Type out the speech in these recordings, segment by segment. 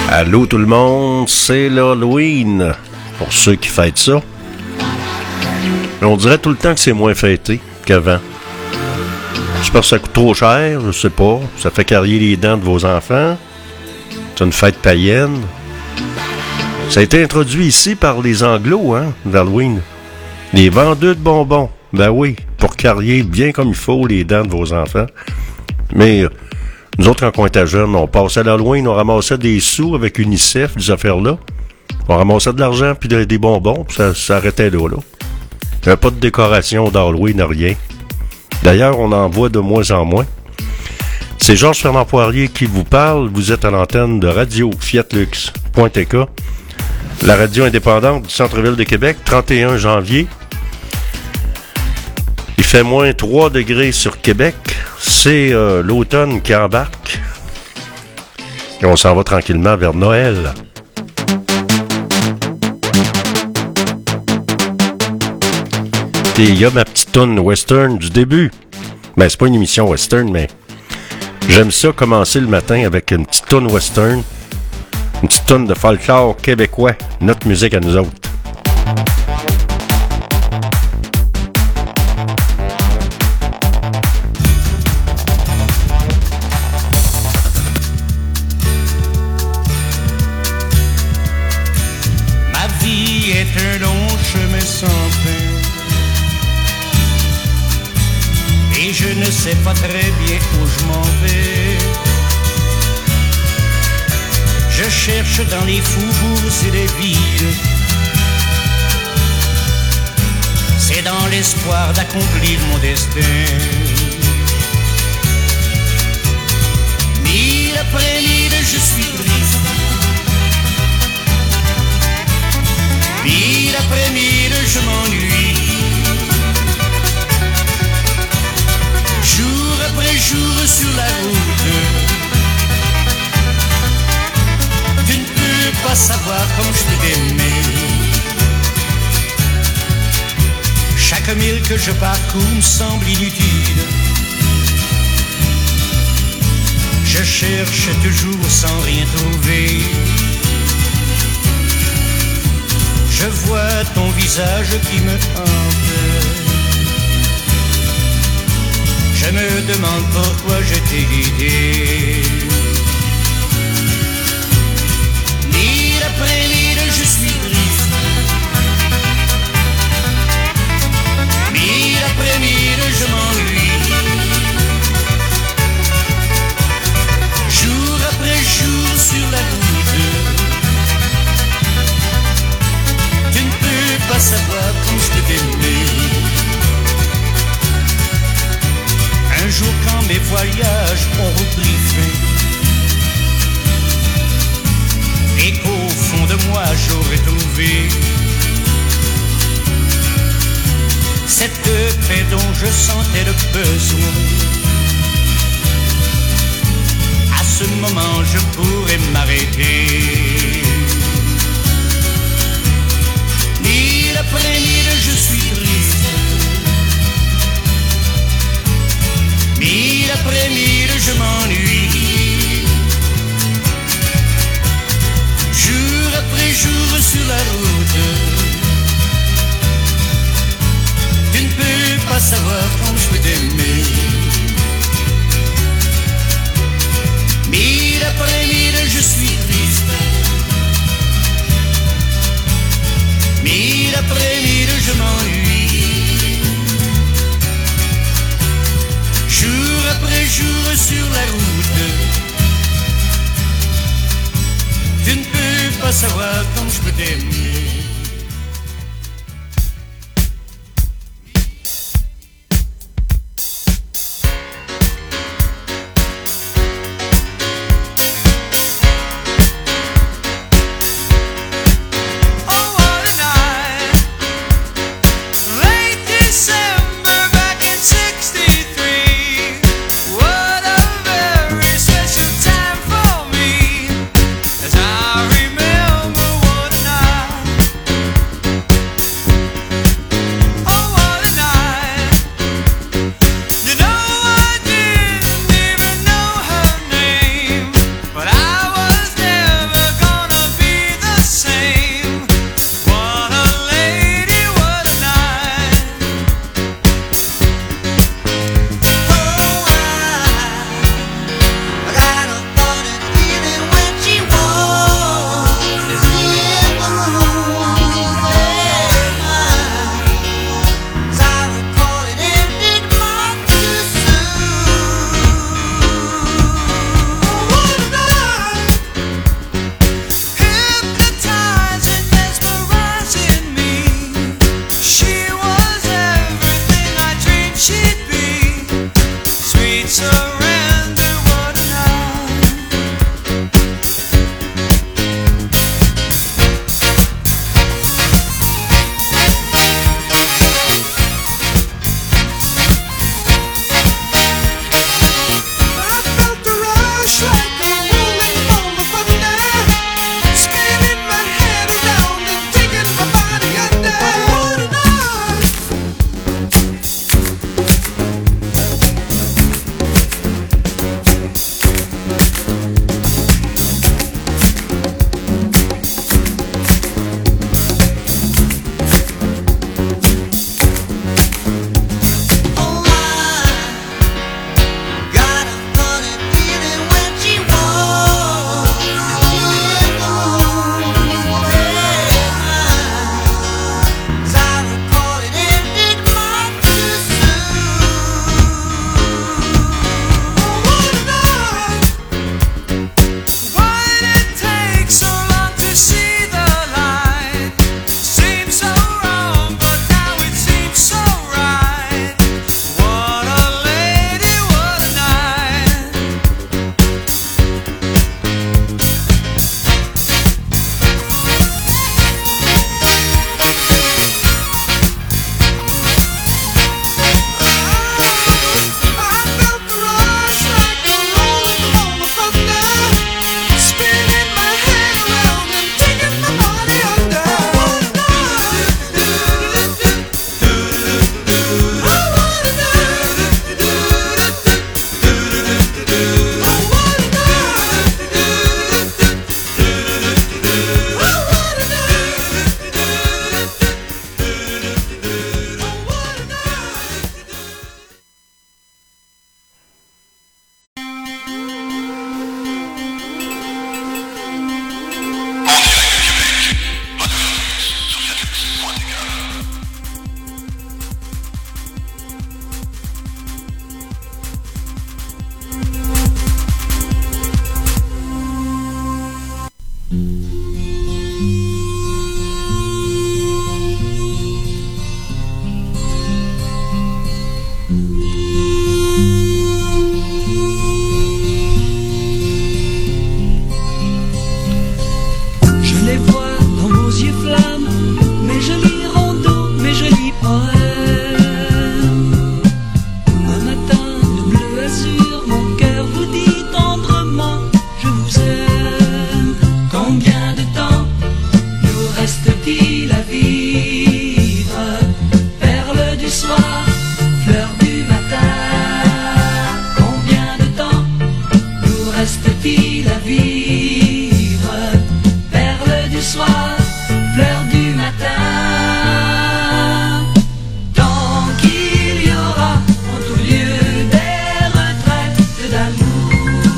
Allô tout le monde, c'est l'Halloween, pour ceux qui fêtent ça. Mais on dirait tout le temps que c'est moins fêté qu'avant. J'espère que ça coûte trop cher, je sais pas. Ça fait carrier les dents de vos enfants. C'est une fête païenne. Ça a été introduit ici par les Anglos, l'Halloween. Les vendeurs de bonbons. Ben oui, pour carrier bien comme il faut les dents de vos enfants. Mais nous autres, quand on était jeunes, on passait à l'Halloween, on ramassait des sous avec UNICEF, des affaires-là. On ramassait de l'argent puis des bonbons, puis ça s'arrêtait là. Il n'y avait pas de décoration d'Halloween, rien. D'ailleurs, on en voit de moins en moins. C'est Georges Fernand Poirier qui vous parle. Vous êtes à l'antenne de Radio Fiatlux.tk, la radio indépendante du centre-ville de Québec, 31 janvier. Il fait moins 3 degrés sur Québec. C'est l'automne qui embarque. Et on s'en va tranquillement vers Noël. Et il y a ma petite toune western du début. Ben, c'est pas une émission western, mais j'aime ça commencer le matin avec une petite toune western. Une petite toune de folklore québécois. Notre musique à nous autres. Un long chemin sans fin, et je ne sais pas très bien où je m'en vais. Je cherche dans les faubourgs et les villes, c'est dans l'espoir d'accomplir mon destin. Mille après mille, je suis triste. Mille après mille, je m'ennuie. Jour après jour sur la route, tu ne peux pas savoir comme je t'ai aimé. Chaque mille que je parcours me semble inutile. Je cherche toujours sans rien trouver. Je vois ton visage qui me hante. Je me demande pourquoi je t'ai quitté. Mille après mille, je suis triste. Mille après mille, je m'ennuie. Jour après jour sur la route, pas savoir comme je t'ai aimé. Un jour quand mes voyages ont repris fin, et qu'au fond de moi j'aurais trouvé cette paix dont je sentais le besoin, à ce moment je pourrais m'arrêter. Mille après mille, je suis triste. Mille après mille, je m'ennuie. Jour après jour sur la route, tu ne peux pas savoir comme je peux t'aimer. Mille après mille, je suis triste. Mille après mille, je m'ennuie. Jour après jour sur la route, tu ne peux pas savoir comme je peux t'aimer. I remember one night surrender, what a night. I felt the rush like a rolling ball of thunder, spinning my head around and taking my body under. What a night. Oh, I got a funny feeling when she walks. As I recall, it ended far too soon. Oh, what a night. Why did it take so long to see the light? Seemed so wrong, but now it seems so right. What a lady, what a night. I felt the rush like a rolling ball of thunder, spinning my head around and taking my body under. What a night. Oh, what a night. Oh, what a night. Oh, what a Je les vois dans vos yeux flammes, mes jolis rondeaux, mes jolis poèmes. Un matin de bleu azur, mon cœur vous dit tendrement, je vous aime. Combien de temps nous reste-t-il à vivre? Perle du soir, fleur du matin. Combien de temps nous reste-t-il à vivre? Perle du soir, fleur du matin. Tant qu'il y aura en tout lieu des retraites d'amour,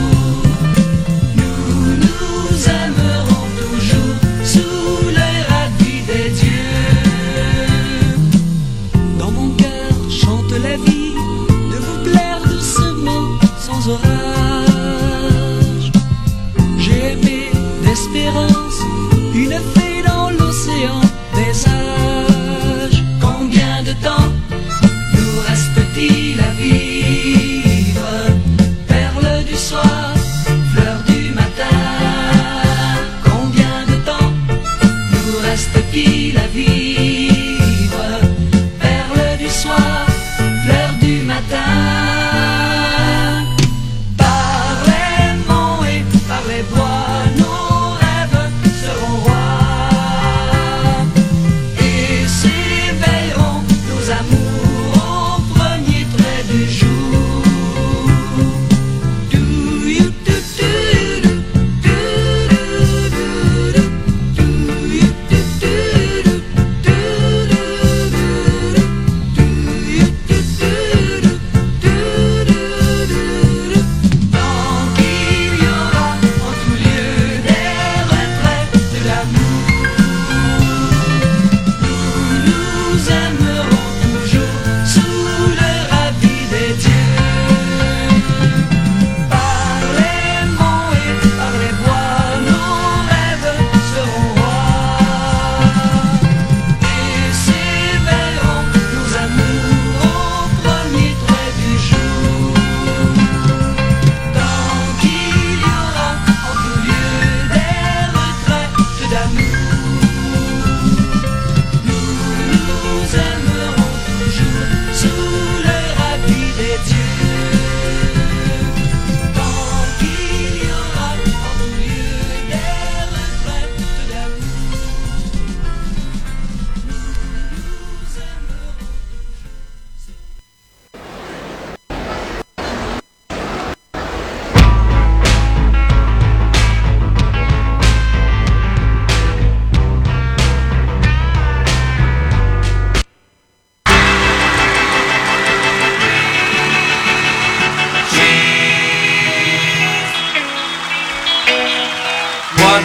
nous nous aimerons toujours sous l'œil radis des dieux. Dans mon cœur chante la vie, de vous plaire doucement sans orage. J'ai aimé l'espérance, une fée dans l'océan des âges. Combien de temps nous reste-t-il à vivre? Perle du soir, fleur du matin. Combien de temps nous reste-t-il à vivre? Perle du soir, fleur du matin. Par les monts et par les bois, nos rêves seront rois.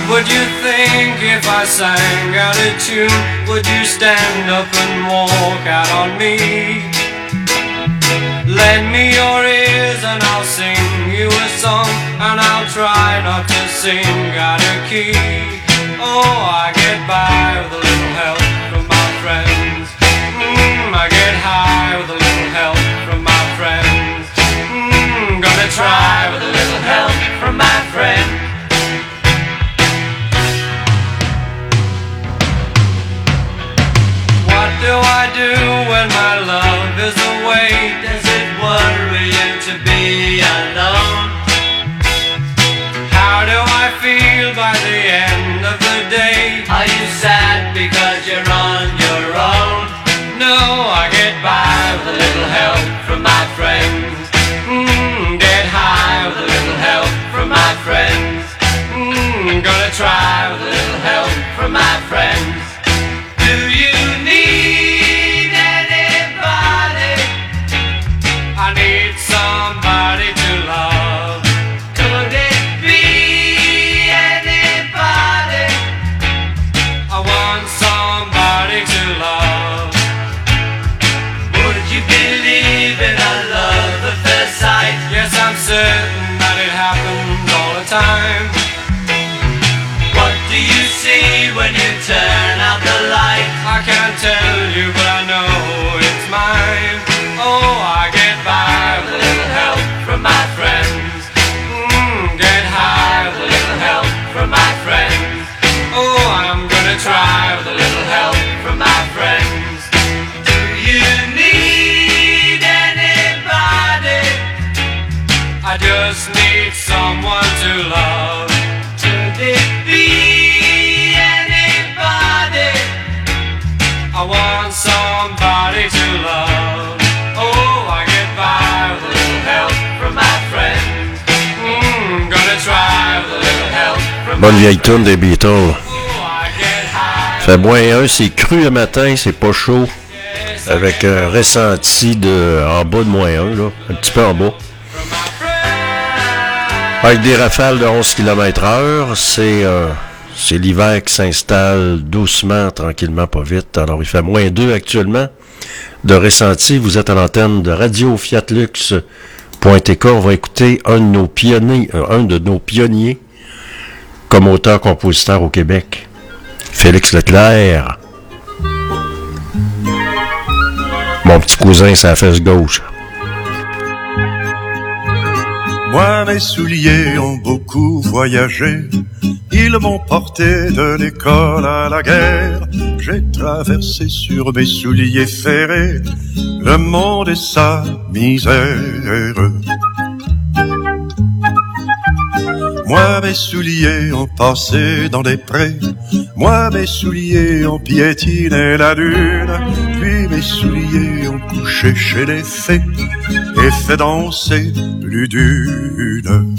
Would you think if I sang out of tune, would you stand up and walk out on me? Lend me your ears and I'll sing you a song, and I'll try not to sing out of key. Oh, I get by with a little help from my friends. I get high with a little help from my friends. Gonna try with a little help from my friends. What do I do when my love is away? Does it worry you to be alone? How do I feel by the end of the day? Are you sad because you're on your own? No, I get by with a little help from my friends. Get high with a little help from my friends. Gonna try with a little help from my friends. Do you need anybody? I need somebody to love. Could it be anybody? I want somebody to love. Would you believe in a love at first sight? Yes, I'm certain that it happens all the time. What do you see when you turn out the light? I can't tell you, but I know it's mine. Oh, I get by with a little help from my friends. Get high with a little help from my friends. Oh, I'm gonna try with a little help from my friends. Do you need anybody? I just need someone to love. Could it be anybody? I want somebody to love. Oh, I get by with a little help from my friends. Gonna try with a little help from Bonne my vieille tune des Beatles. Oh, I get high. Fait -1, c'est cru le matin, c'est pas chaud. Avec un ressenti de en bas de -1, là, un petit peu en bas. Avec des rafales de 11 km/h, c'est l'hiver qui s'installe doucement, tranquillement, pas vite. Alors, il fait -2 actuellement de ressenti. Vous êtes à l'antenne de Radio Fiatlux.tk. On va écouter un de nos pionniers comme auteur-compositeur au Québec, Félix Leclerc. Mon petit cousin, sa fesse gauche. Moi, mes souliers ont beaucoup voyagé. Ils m'ont porté de l'école à la guerre. J'ai traversé sur mes souliers ferrés le monde et sa misère. Moi, mes souliers ont passé dans des prés. Moi, mes souliers ont piétiné la lune. Puis mes souliers ont couché chez les fées et fait danser plus d'une.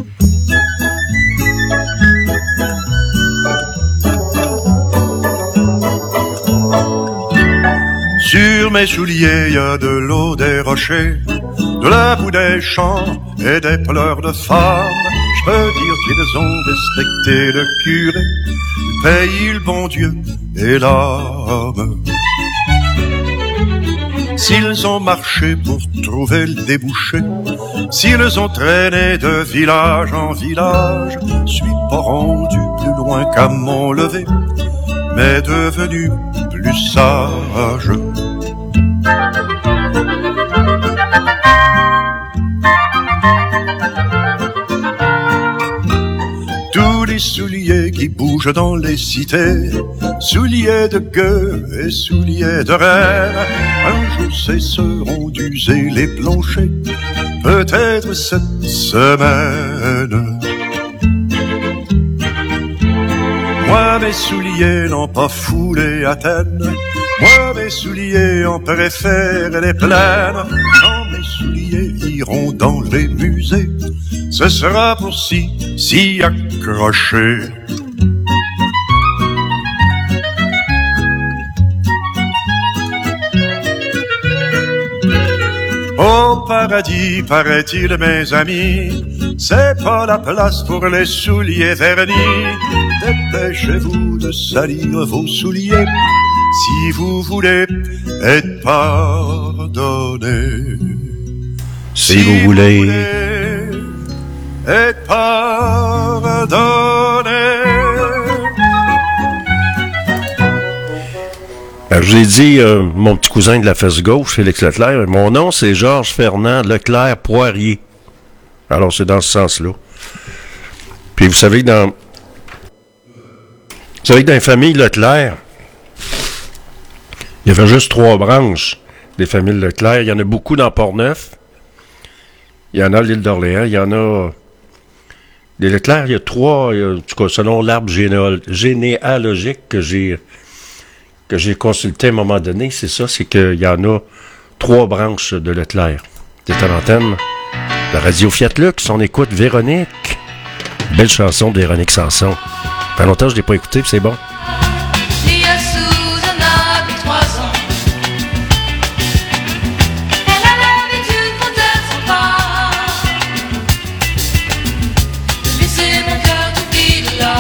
Sur mes souliers, y a de l'eau des rochers, de la boue des champs et des pleurs de femmes. Je peux dire qu'ils ont respecté le curé, le pays, le bon Dieu et l'âme. S'ils ont marché pour trouver le débouché, s'ils ont traîné de village en village, je suis pas rendu plus loin qu'à mon lever, mais devenu plus sage. Tous les souliers qui bougent dans les cités, souliers de gueux et souliers de reine, un jour cesseront d'user les planchers, peut-être cette semaine. Moi, mes souliers n'ont pas foulé Athènes. Moi, mes souliers en préfèrent les plaines. Quand mes souliers iront dans les musées, ce sera pour s'y accrocher. Au paradis, paraît-il, mes amis, c'est pas la place pour les souliers vernis. Dépêchez-vous de salir vos souliers si vous voulez être pardonné. Si vous voulez être pardonné. Alors, je l'ai dit, mon petit cousin de la fesse gauche, Félix Leclerc, mon nom, c'est Georges Fernand Leclerc Poirier. Alors, c'est dans ce sens-là. Puis, vous savez que dans la famille Leclerc, il y avait juste 3 branches des familles Leclerc. Il y en a beaucoup dans Port-Neuf. Il y en a à l'île d'Orléans. Il y en a... Les Leclerc, il y a 3, en tout cas, selon l'arbre généalogique que j'ai consulté à un moment donné, c'est ça, c'est qu'il y en a 3 branches de Leclerc. C'est à l'antenne de Radio Fiat Lux. On écoute Véronique. Belle chanson de Véronique Sanson. Ça fait longtemps que je ne l'ai pas écouté, puis c'est bon. Il y a Susanna de 3 ans. Elle a l'habitude quand elle s'en va de laisser mon cœur tout vide là.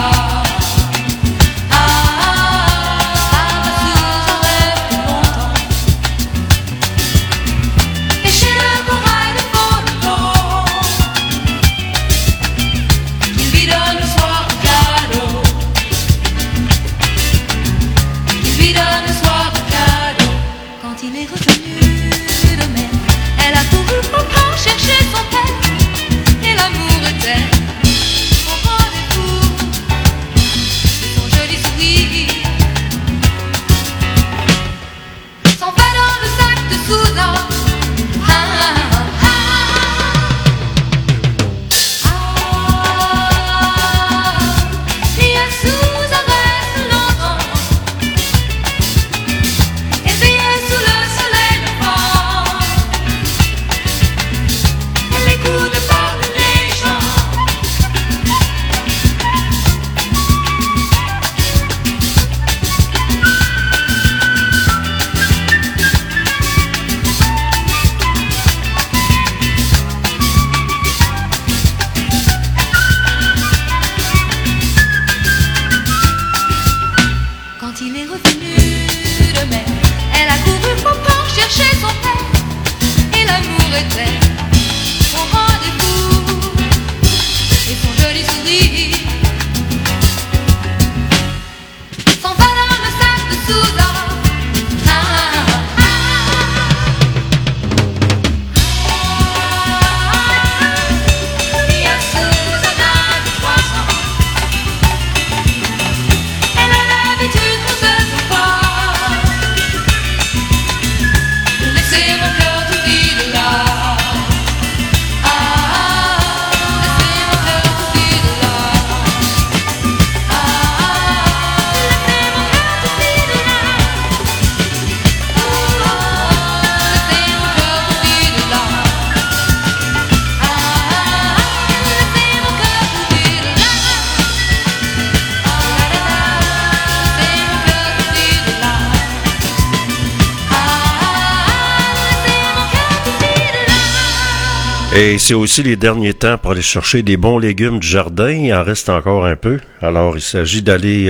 Et c'est aussi les derniers temps pour aller chercher des bons légumes du jardin. Il en reste encore un peu. Alors, il s'agit d'aller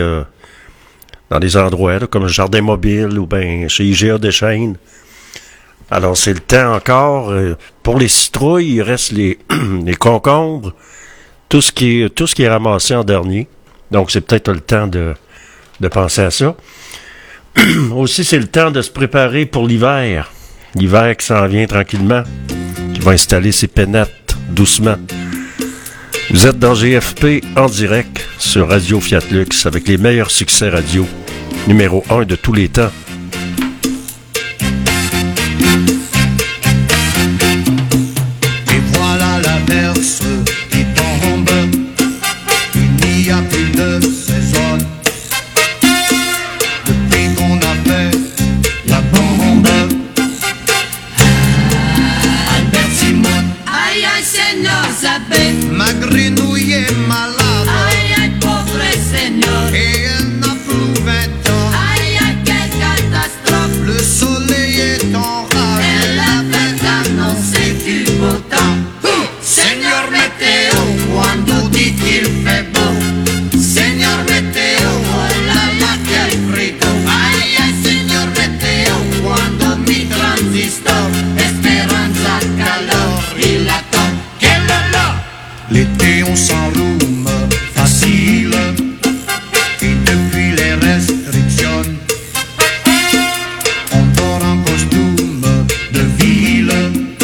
dans des endroits là, comme le Jardin Mobile ou bien chez IGA Deschênes. Alors, c'est le temps encore. Pour les citrouilles, il reste les concombres, tout ce qui est ramassé en dernier. Donc, c'est peut-être le temps de penser à ça. Aussi, c'est le temps de se préparer pour l'hiver. L'hiver qui s'en vient tranquillement, qui va installer ses pénettes doucement. Vous êtes dans GFP en direct sur Radio Fiat Lux avec les meilleurs succès radio, numéro 1 de tous les temps. Et voilà l'averse qui tombe, il n'y a plus de saison. Depuis qu'on a fait la bombe, Albert Simon, Aïe aïe Seigneur Zabé, ma grenouille est malade. aïe aïe pauvre Seigneur, Et elle n'a plus 20 ans. aïe aïe quelle catastrophe, Le soleil est enragé. elle a fait annoncer. L'été on s'enrhume facile. Et depuis les restrictions, on dort en costume de ville.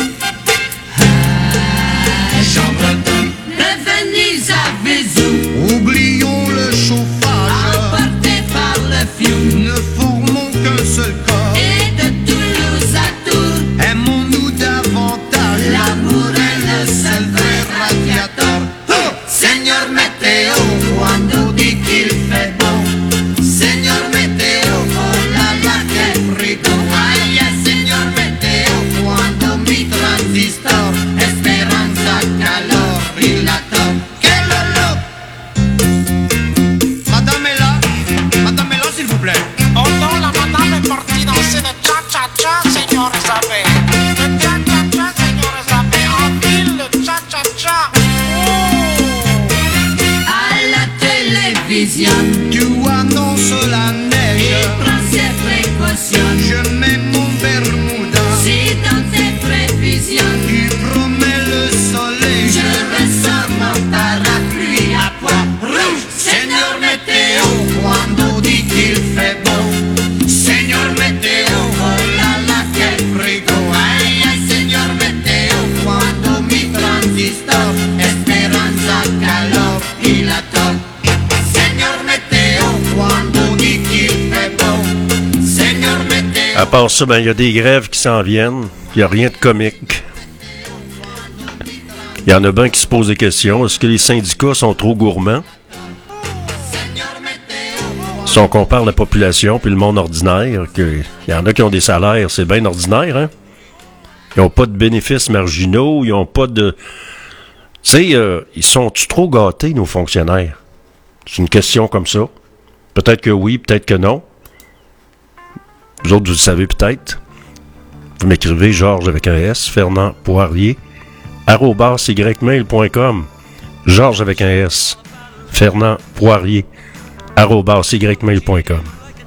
Jean Breton, Revenus à Vézou, oublions le chauffage. emportés par le fion. Ne formons qu'un seul corps. Et de Toulouse à Tours, Aimons-nous davantage. l'amour est le seul vrai radiateur. Oh! Señor Météo, cuando dit qu'il fait bon. Señor Météo, oh là là, quel frigo. Ay, señor Meteo, cuando mi transistor Esperanza calor dilator. ¡Quel olor! Madame est là s'il vous plaît. Oh non, la madame est partie danser le cha-cha-cha, Seigneur Isabelle. Le cha-cha-cha, Seigneur Isabelle. En ville, le cha-cha-cha. À la télévision, Tu annonces la il neige. prend ses précautions. Je mets mon Bermuda. Si dans tes prévisions, Tu promets le soleil. je ressens mon parapluie à poids rouge. Señor Meteo, cuando dit qu'il fait beau. Señor Meteo, oh là là, quel frigo. Ay, ay, señor Meteo, cuando mi transistor Esperanza calor dilator. Señor Meteo, cuando dit qu'il fait beau. Señor Meteo. À part ça, ben il y a des grèves qui s'en viennent. Il n'y a rien de comique. Il y en a bien qui se posent des questions. Est-ce que les syndicats sont trop gourmands? Si on compare la population puis le monde ordinaire, il y en a qui ont des salaires, c'est bien ordinaire, hein? Ils n'ont pas de bénéfices marginaux, ils n'ont pas de... Tu sais, ils sont-tu trop gâtés, nos fonctionnaires? C'est une question comme ça. Peut-être que oui, peut-être que non. Vous autres, vous le savez peut-être. Vous m'écrivez Georges avec un S, Fernand Poirier, @ymail.com. Georges avec un S, Fernand Poirier, @ymail.com.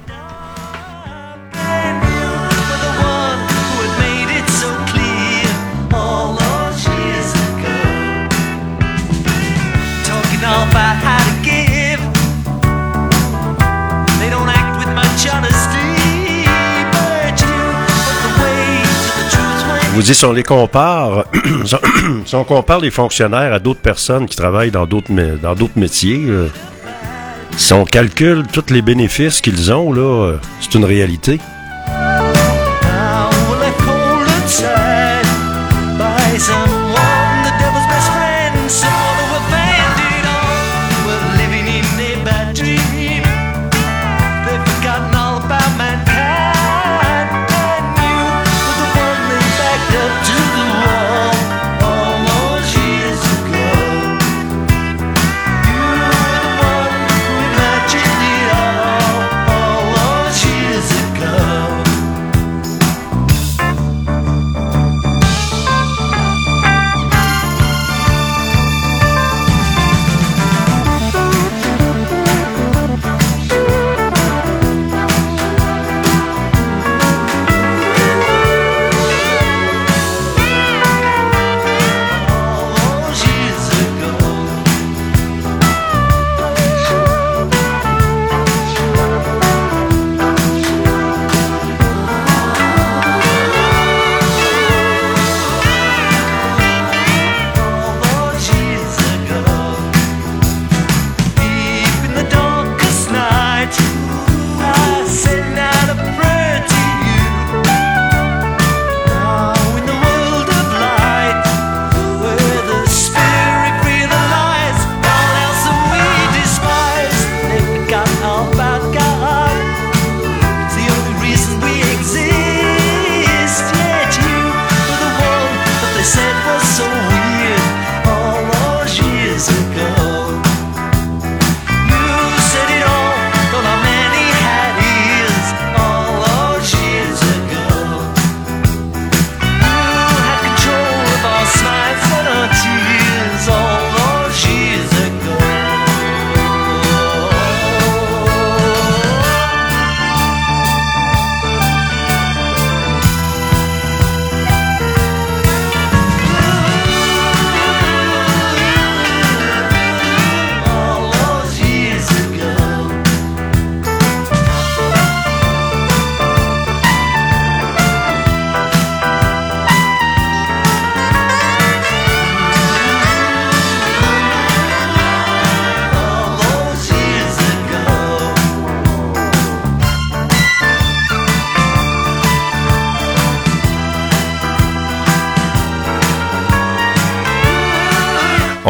Je vous dis, si on les compare, si on compare les fonctionnaires à d'autres personnes qui travaillent dans d'autres métiers, si on calcule tous les bénéfices qu'ils ont, là, c'est une réalité.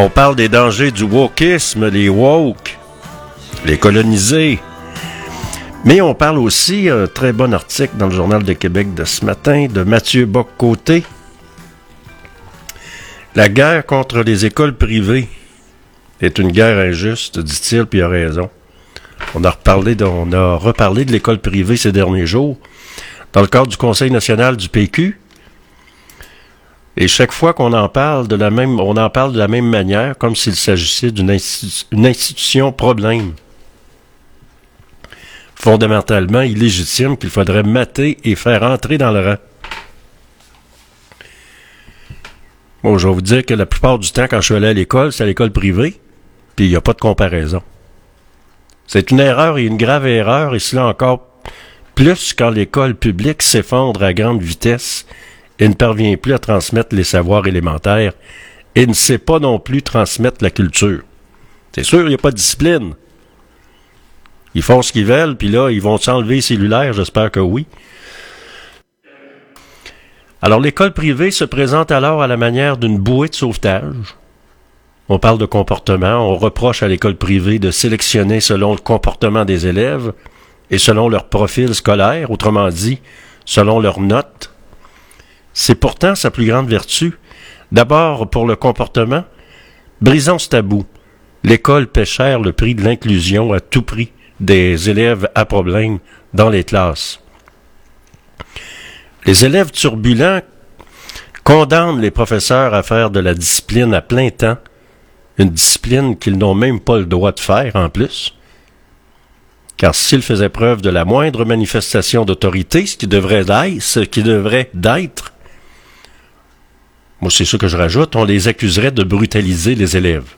On parle des dangers du wokisme, les woke, les colonisés. Mais on parle aussi, un très bon article dans le Journal de Québec de ce matin, de Mathieu Bock-Côté. La guerre contre les écoles privées est une guerre injuste, dit-il, puis il a raison. On a reparlé de l'école privée ces derniers jours, dans le cadre du Conseil national du PQ. Et chaque fois qu'on en parle on en parle de la même manière, comme s'il s'agissait d'une institution problème. Fondamentalement illégitime qu'il faudrait mater et faire entrer dans le rang. Bon, je vais vous dire que la plupart du temps, quand je suis allé à l'école, c'est à l'école privée, puis il n'y a pas de comparaison. C'est une erreur et une grave erreur, et cela encore plus quand l'école publique s'effondre à grande vitesse et ne parvient plus à transmettre les savoirs élémentaires et ne sait pas non plus transmettre la culture. C'est sûr, il n'y a pas de discipline. Ils font ce qu'ils veulent, puis là, ils vont s'enlever les cellulaires, j'espère que oui. Alors, l'école privée se présente alors à la manière d'une bouée de sauvetage. On parle de comportement, on reproche à l'école privée de sélectionner selon le comportement des élèves et selon leur profil scolaire, autrement dit, selon leurs notes. C'est pourtant sa plus grande vertu. D'abord, pour le comportement, brisons ce tabou. L'école paie cher le prix de l'inclusion à tout prix des élèves à problème dans les classes. Les élèves turbulents condamnent les professeurs à faire de la discipline à plein temps, une discipline qu'ils n'ont même pas le droit de faire en plus. Car s'ils faisaient preuve de la moindre manifestation d'autorité, ce qui devrait d'être, moi c'est ce que je rajoute, on les accuserait de brutaliser les élèves.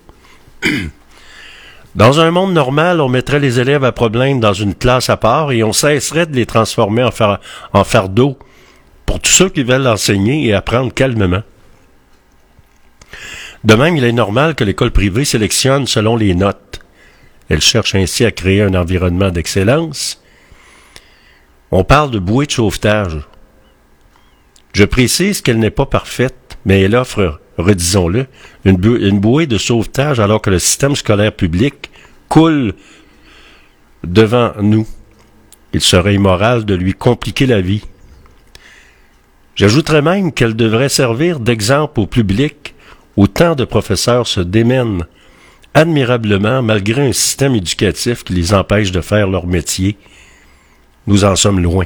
Dans un monde normal, on mettrait les élèves à problème dans une classe à part et on cesserait de les transformer en fardeau pour tous ceux qui veulent enseigner et apprendre calmement. De même, il est normal que l'école privée sélectionne selon les notes. Elle cherche ainsi à créer un environnement d'excellence. On parle de bouée de sauvetage. Je précise qu'elle n'est pas parfaite, mais elle offre, redisons-le, une bouée de sauvetage alors que le système scolaire public coule devant nous. Il serait immoral de lui compliquer la vie. J'ajouterais même qu'elle devrait servir d'exemple au public où tant de professeurs se démènent admirablement malgré un système éducatif qui les empêche de faire leur métier. Nous en sommes loin.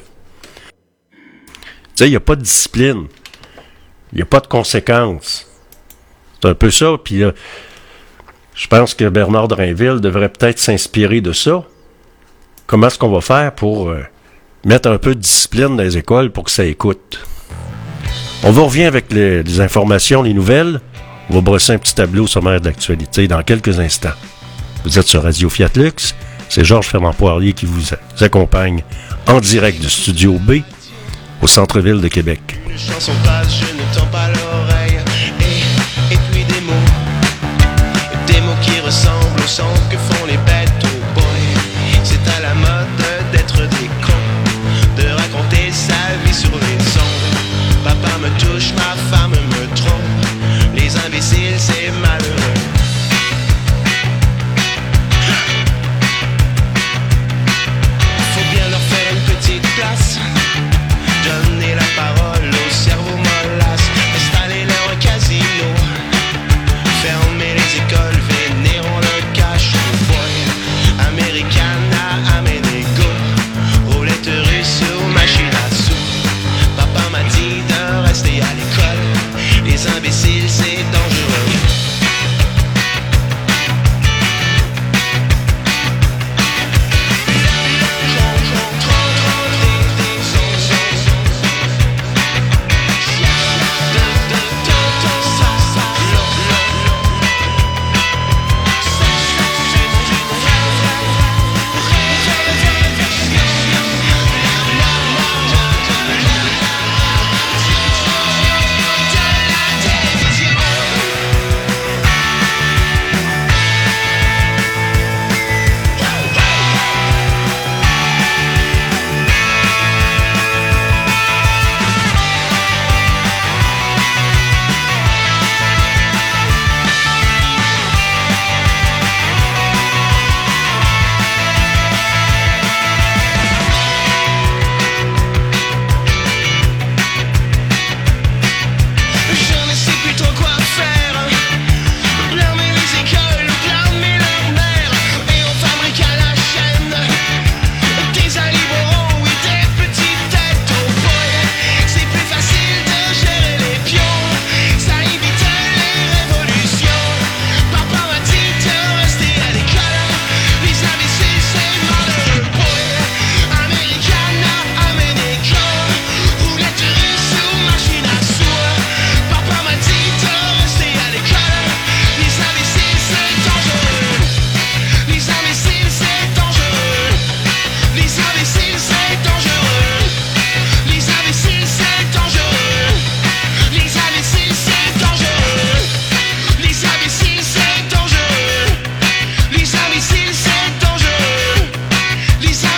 Tu sais, il n'y a pas de discipline. Il n'y a pas de conséquences. C'est un peu ça, puis je pense que Bernard Drainville devrait peut-être s'inspirer de ça. Comment est-ce qu'on va faire pour mettre un peu de discipline dans les écoles pour que ça écoute? On vous revient avec les informations, les nouvelles. On va brosser un petit tableau sommaire d'actualité dans quelques instants. Vous êtes sur Radio Fiat Lux. C'est Georges Fernand Poirier qui vous accompagne en direct du Studio B au centre-ville de Québec. Une chanson passe, je ne tends pas l'oreille. Et puis des mots qui ressemblent au son que font les bêtes au boy. C'est à la mode d'être des cons, de raconter sa vie sur les ondes. Papa me touche, ma femme me trompe. Les imbéciles, c'est malheureux. Faut bien leur faire une petite place. Donner la parole au cerveau mollasse.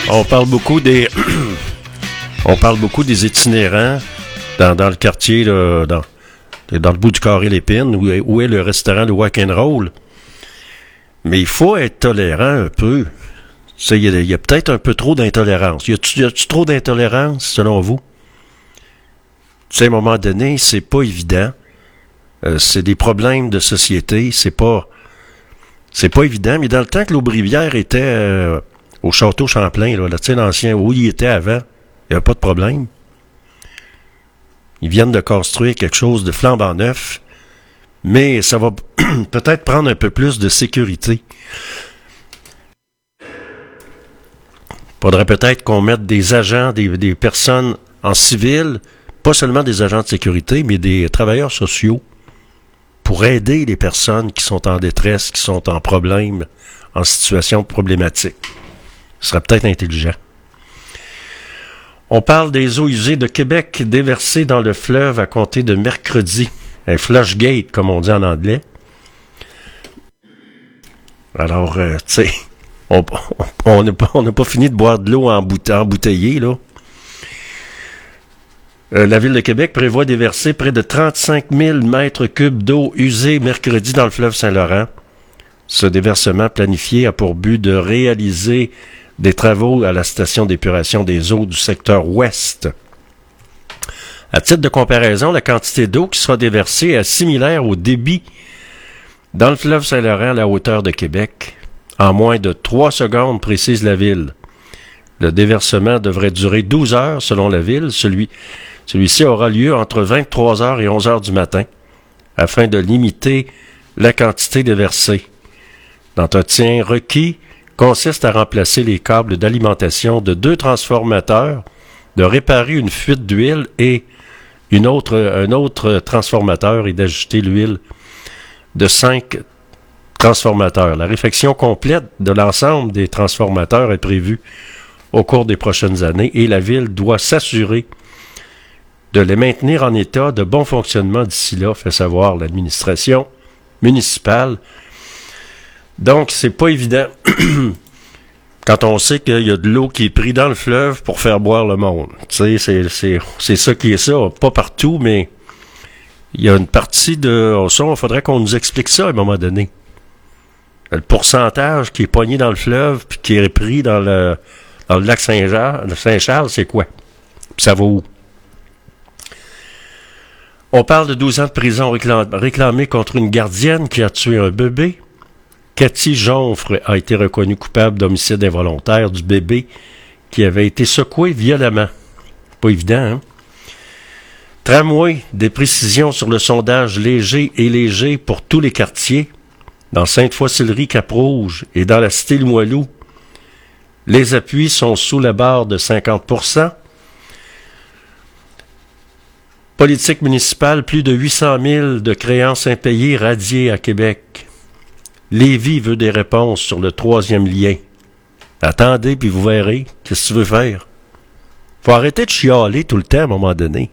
On parle beaucoup des on parle beaucoup des itinérants dans le quartier là, dans le bout du carré Lépine où est le restaurant de Rock and Roll. Mais il faut être tolérant un peu. Il y a peut-être un peu trop d'intolérance. Y a-tu trop d'intolérance selon vous? Tu sais, à un moment donné, c'est pas évident. C'est des problèmes de société. C'est pas évident. Mais dans le temps que l'Aubry-Rivière était au Château Champlain, là, tu sais, l'ancien, où il était avant, il n'y a pas de problème. Ils viennent de construire quelque chose de flambant neuf, mais ça va peut-être prendre un peu plus de sécurité. Faudrait peut-être qu'on mette des agents, des personnes en civil, pas seulement des agents de sécurité, mais des travailleurs sociaux pour aider les personnes qui sont en détresse, qui sont en problème, en situation problématique. Ce serait peut-être intelligent. On parle des eaux usées de Québec déversées dans le fleuve à compter de mercredi. Un flushgate, comme on dit en anglais. Alors, tu sais, on n'a pas fini de boire de l'eau embouteillée, là. La Ville de Québec prévoit déverser près de 35 000 mètres cubes d'eau usée mercredi dans le fleuve Saint-Laurent. Ce déversement planifié a pour but de réaliser des travaux à la station d'épuration des eaux du secteur ouest. À titre de comparaison, la quantité d'eau qui sera déversée est similaire au débit dans le fleuve Saint-Laurent à la hauteur de Québec, en moins de 3 secondes, précise la Ville. Le déversement devrait durer 12 heures selon la Ville. Celui-ci aura lieu entre 23 heures et 11 heures du matin, afin de limiter la quantité déversée. L'entretien requis consiste à remplacer les câbles d'alimentation de 2 transformateurs, de réparer une fuite d'huile et un autre transformateur et d'ajuster l'huile de 5 transformateurs. La réfection complète de l'ensemble des transformateurs est prévue au cours des prochaines années et la Ville doit s'assurer de les maintenir en état de bon fonctionnement d'ici là, fait savoir l'administration municipale. Donc, c'est pas évident quand on sait qu'il y a de l'eau qui est prise dans le fleuve pour faire boire le monde. Tu sais, c'est ça qui est ça. Pas partout, mais il y a une partie de ça. Il faudrait qu'on nous explique ça à un moment donné. Le pourcentage qui est pogné dans le fleuve puis qui est pris dans le lac Saint-Charles, c'est quoi? Puis ça va où? On parle de 12 ans de prison réclamée contre une gardienne qui a tué un bébé. Cathy Jonfre a été reconnue coupable d'homicide involontaire du bébé qui avait été secoué violemment. Pas évident, hein? Tramway, des précisions sur le sondage léger et léger pour tous les quartiers. Dans Sainte-Foy-Sillery, Cap-Rouge et dans la cité Limoilou, les appuis sont sous la barre de 50%. Politique municipale, plus de 800 000 de créances impayées radiées à Québec. Lévis veut des réponses sur le 3e lien. Attendez, puis vous verrez. Qu'est-ce que tu veux faire? Faut arrêter de chialer tout le temps à un moment donné.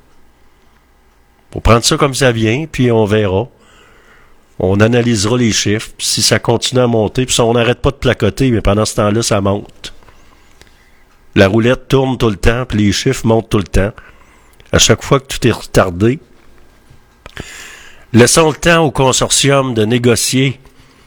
Faut prendre ça comme ça vient, puis on verra. On analysera les chiffres, puis si ça continue à monter, puis on n'arrête pas de placoter, mais pendant ce temps-là, ça monte. La roulette tourne tout le temps, puis les chiffres montent tout le temps. À chaque fois que tout est retardé, laissons le temps au consortium de négocier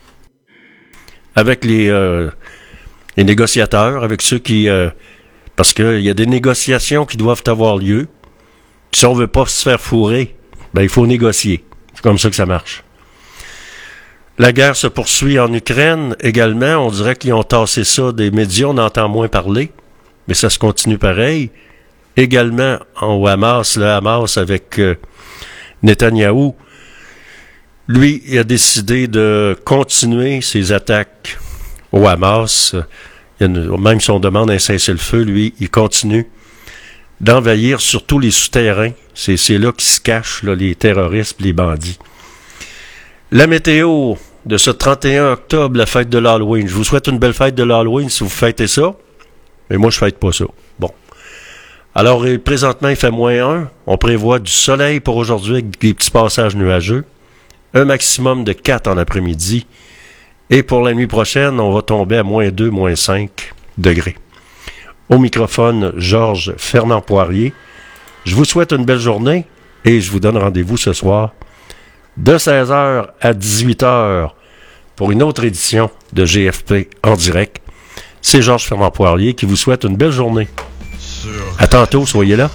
avec les négociateurs, avec ceux qui... parce qu'il y a des négociations qui doivent avoir lieu. Si on veut pas se faire fourrer, ben il faut négocier. C'est comme ça que ça marche. La guerre se poursuit en Ukraine également. On dirait qu'ils ont tassé ça des médias, on entend moins parler, mais ça se continue pareil. Également au Hamas, le Hamas avec Netanyahou, lui, il a décidé de continuer ses attaques au Hamas. Même si on demande un cessez-le-feu, lui, il continue d'envahir surtout les souterrains. C'est là qu'ils se cachent, là, les terroristes, les bandits. La météo de ce 31 octobre, la fête de l'Halloween. Je vous souhaite une belle fête de l'Halloween si vous fêtez ça. Mais moi, je fête pas ça. Bon. Alors, présentement, il fait -1. On prévoit du soleil pour aujourd'hui avec des petits passages nuageux. Un maximum de 4 en après-midi. Et pour la nuit prochaine, on va tomber à -2, -5 degrés. Au microphone, Georges Fernand-Poirier. Je vous souhaite une belle journée et je vous donne rendez-vous ce soir de 16h à 18h pour une autre édition de GFP en direct. C'est Georges Fernand-Poirier qui vous souhaite une belle journée. À tantôt, soyez là.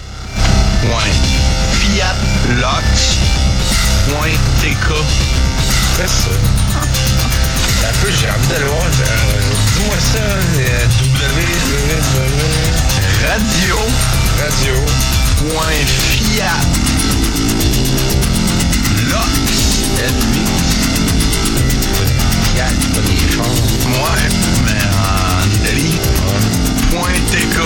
Fiat Lux .tk. C'est ça. Un peu, j'ai envie d'aller voir. Dis-moi ça. Radio.fiat Lux. Fiat, pas des chars. Ouais, mais en Italie. .tk.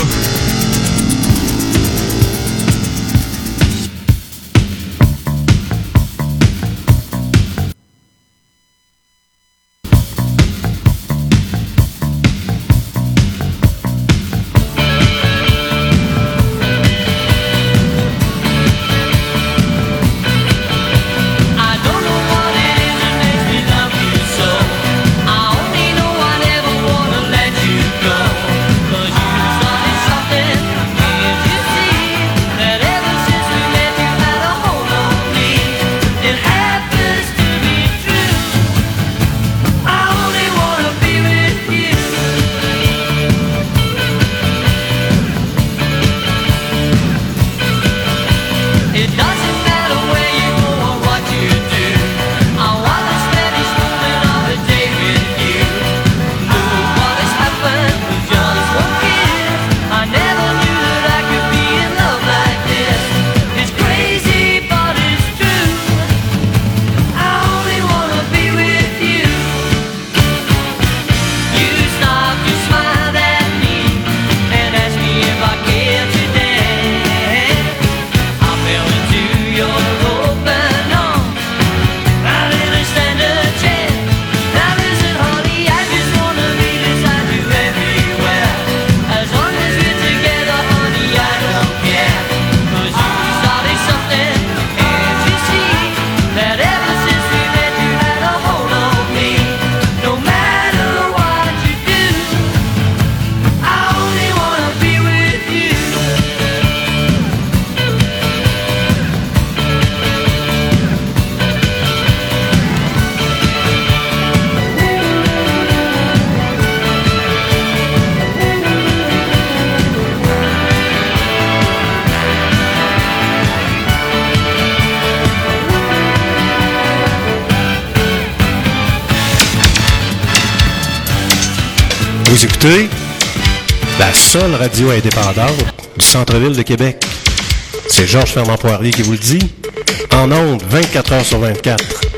Vous écoutez la seule radio indépendante du centre-ville de Québec. C'est Georges Fernand-Poirier qui vous le dit. En ondes, 24 heures sur 24.